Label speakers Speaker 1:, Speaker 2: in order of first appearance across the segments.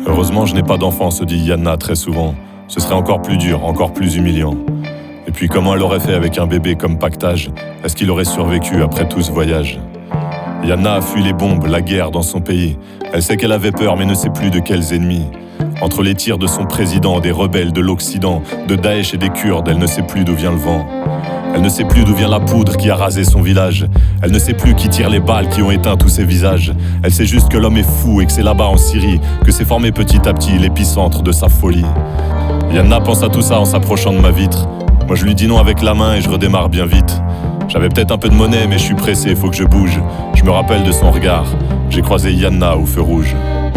Speaker 1: Heureusement, je n'ai pas d'enfant, se dit Yana très souvent. Ce serait encore plus dur, encore plus humiliant. Et puis comment elle aurait fait avec un bébé comme pactage? Est-ce qu'il aurait survécu après tout ce voyage? Yana a fui les bombes, la guerre dans son pays. Elle sait qu'elle avait peur mais ne sait plus de quels ennemis. Entre les tirs de son président, des rebelles de l'Occident, de Daesh et des Kurdes, elle ne sait plus d'où vient le vent. Elle ne sait plus d'où vient la poudre qui a rasé son village. Elle ne sait plus qui tire les balles qui ont éteint tous ses visages. Elle sait juste que l'homme est fou et que c'est là-bas en Syrie que s'est formé petit à petit l'épicentre de sa folie. Yana pense à tout ça en s'approchant de ma vitre. Moi je lui dis non avec la main et je redémarre bien vite. J'avais peut-être un peu de monnaie mais je suis pressé, faut que je bouge. Je me rappelle de son regard. J'ai croisé Yana au feu rouge.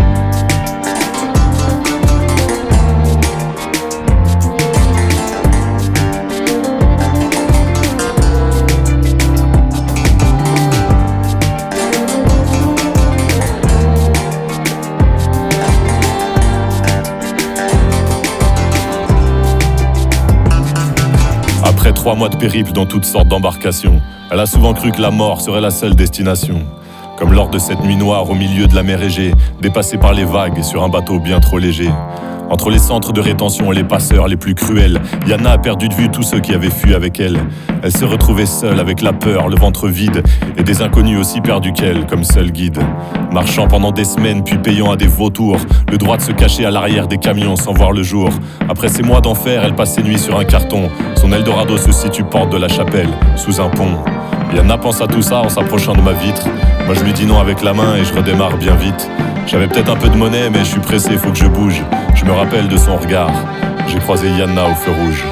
Speaker 1: Après 3 mois de périple dans toutes sortes d'embarcations, elle a souvent cru que la mort serait la seule destination. Comme lors de cette nuit noire au milieu de la mer Égée, dépassée par les vagues sur un bateau bien trop léger. Entre les centres de rétention et les passeurs les plus cruels, Yana a perdu de vue tous ceux qui avaient fui avec elle. Elle se retrouvait seule avec la peur, le ventre vide, et des inconnus aussi perdus qu'elle, comme seul guide. Marchant pendant des semaines, puis payant à des vautours, le droit de se cacher à l'arrière des camions sans voir le jour. Après ces mois d'enfer, elle passe ses nuits sur un carton. Son Eldorado se situe porte de la Chapelle, sous un pont. Yana pense à tout ça en s'approchant de ma vitre. Moi je lui dis non avec la main et je redémarre bien vite. J'avais peut-être un peu de monnaie mais je suis pressé, faut que je bouge. Je me rappelle de son regard. J'ai croisé Yana au feu rouge.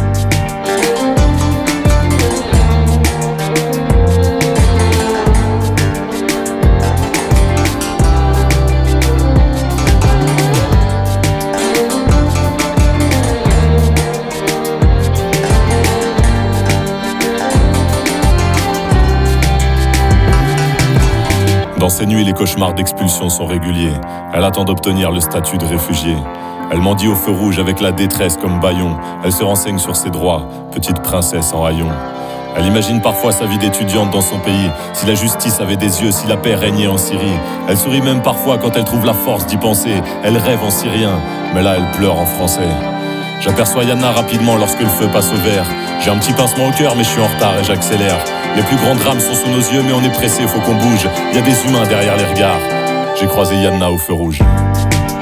Speaker 1: Dans ces nuits, les cauchemars d'expulsion sont réguliers. Elle attend d'obtenir le statut de réfugié. Elle mendie au feu rouge avec la détresse comme bâillon. Elle se renseigne sur ses droits, petite princesse en haillons. Elle imagine parfois sa vie d'étudiante dans son pays. Si la justice avait des yeux, si la paix régnait en Syrie. Elle sourit même parfois quand elle trouve la force d'y penser. Elle rêve en syrien, mais là elle pleure en français. J'aperçois Yana rapidement lorsque le feu passe au vert. J'ai un petit pincement au cœur mais je suis en retard et j'accélère. Les plus grands drames sont sous nos yeux mais on est pressé, faut qu'on bouge. Il y a des humains derrière les regards. J'ai croisé Yana au feu rouge.